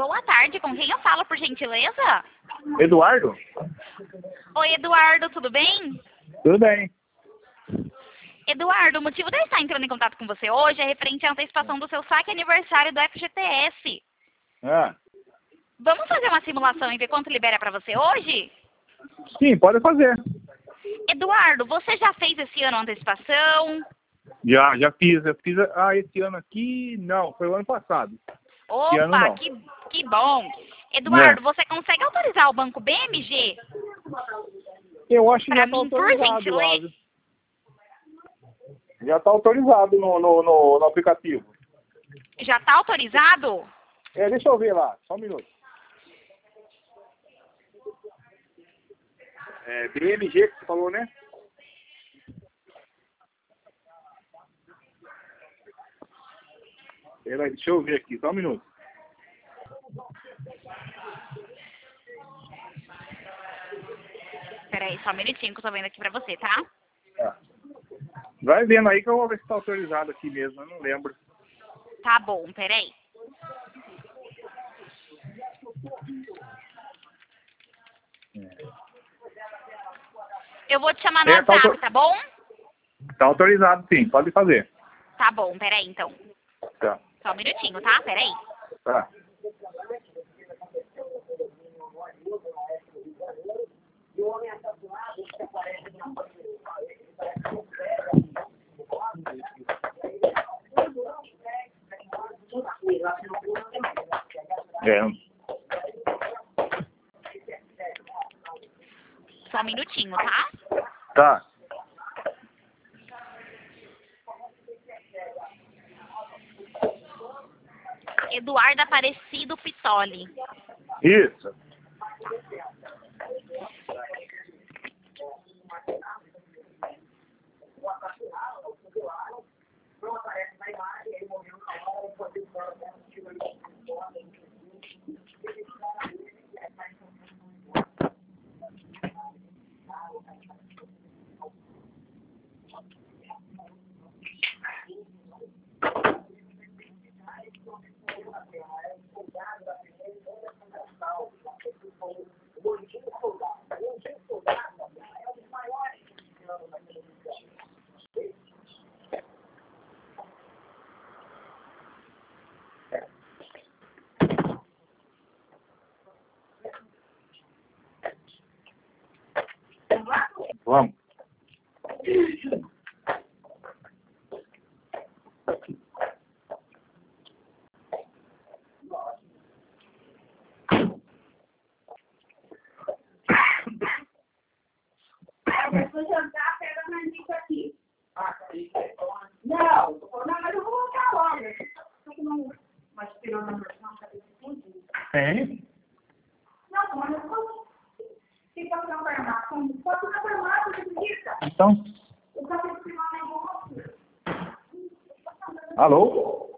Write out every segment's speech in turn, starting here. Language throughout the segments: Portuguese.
boa tarde. Com quem eu falo, por gentileza? Eduardo? Oi, Eduardo, tudo bem? Tudo bem. Eduardo, o motivo de eu estar entrando em contato com você hoje é referente à antecipação do seu saque aniversário do FGTS. Ah, Vamos fazer uma simulação e ver quanto libera para você hoje? sim, pode fazer. Eduardo, você já fez esse ano a antecipação? Já fiz. Eu fiz esse ano aqui, não, foi o ano passado. Esse ano Opa, não. que bom. Eduardo, você consegue autorizar o banco BMG Eu acho que para já está mim, por autorizado lá. gentileza? Viu? Já está autorizado no aplicativo. Já está autorizado? Deixa eu ver lá, só um minuto. BMG que você falou, né? Peraí, deixa eu ver aqui, só um minuto. Peraí, só um minutinho que eu tô vendo aqui pra você, tá? Vai vendo aí que eu vou ver se está autorizado aqui mesmo, eu não lembro. Tá bom, peraí. Eu vou te chamar no WhatsApp, tá bom? Tá autorizado sim, pode fazer. Tá bom, peraí então. Tá. Só um minutinho, tá? Peraí. Tá. Só um minutinho, tá? Tá. Eduardo Aparecido Pitoli. Isso. Vamos. Vou jantar, pega a marmita aqui. Não, mas eu vou voltar logo. Mas tirou na versão, Tem? não, mas eu vou ficar na farmácia. Só que na farmácia, você acredita? Então. Eu só tenho que tirar um negócio. Alô?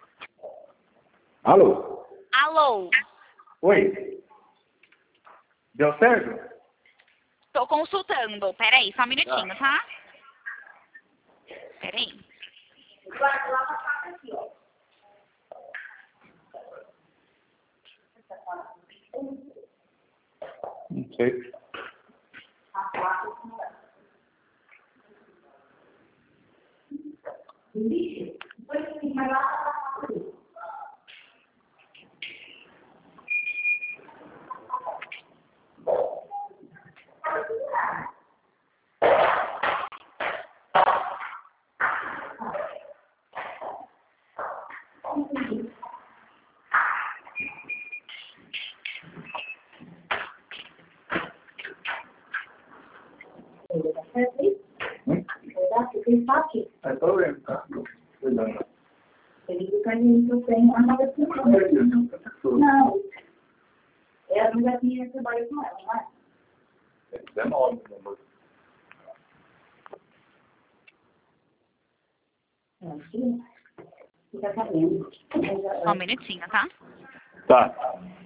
Alô? Alô? Oi? Deu certo? Tô consultando. Peraí, só um minutinho, tá? Peraí. Vai lá na casa aqui, ó. Não sei. A placa não dá. Lixo? Depois que vai lá na casa aqui. É problema, tá? Cuidado. Ele fica nisso sem a nova não. É a mulherzinha que trabalha com ela, não é? É 19, meu amor. Fica sabendo. Só um minutinho, tá? Tá.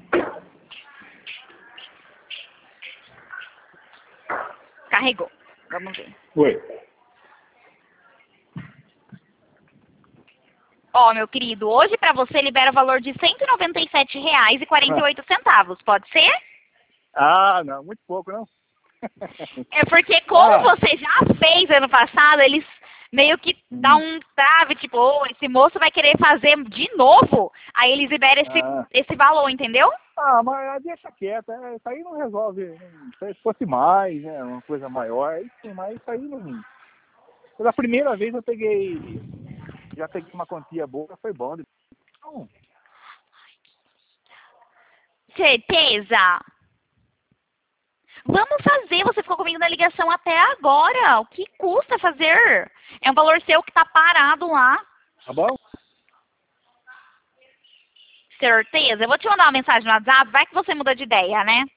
Carregou. Vamos ver. Oi. Ó, meu querido, hoje pra você libera o valor de R$ 197,48. Pode ser? Ah, não, muito pouco, não? É porque como você já fez ano passado, eles meio que dão um trave, tipo, oh, esse moço vai querer fazer de novo, aí eles liberam esse valor, entendeu? Ah, mas deixa quieto, isso aí não resolve. Se fosse mais, né, uma coisa maior, aí sim, mas isso aí não... Pela primeira vez eu já peguei uma quantia boa, foi bom. Então, Certeza? Vamos fazer, você ficou comigo na ligação até agora. O que custa fazer? É um valor seu que tá parado lá. tá bom? Certeza? Eu vou te mandar uma mensagem no WhatsApp, vai que você muda de ideia, né?